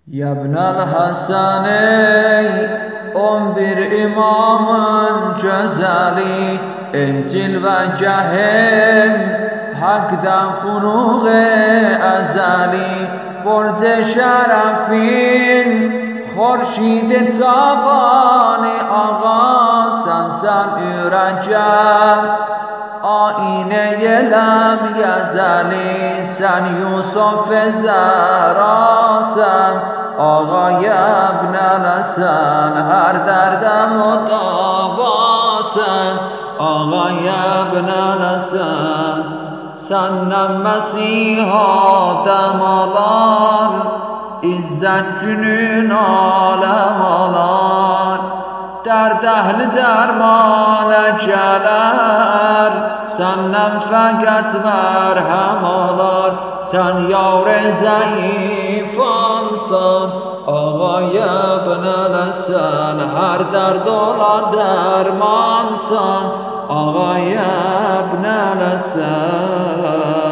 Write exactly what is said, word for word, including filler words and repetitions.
Ya ibnel Hasan ey on bir imamın cözeli, encil ve cahim hakdan furuğe ezeli, برج şerefin خورشید تابانی آقا سنسن ürəcəm آینه لم یزلی سن یوسف زهراسن آقای ابن الحسن هر دردم مداواسن آقای ابن الحسن senden Mesih'a dem alar, İzzet günün alem alar. Derd ehli dermana geler, senden fakat merhem alar. Sen yar-ı zayıf alsan, Ağay ibn el-Hasan her derd ola dermansan, Ağay ibn el-Hasan.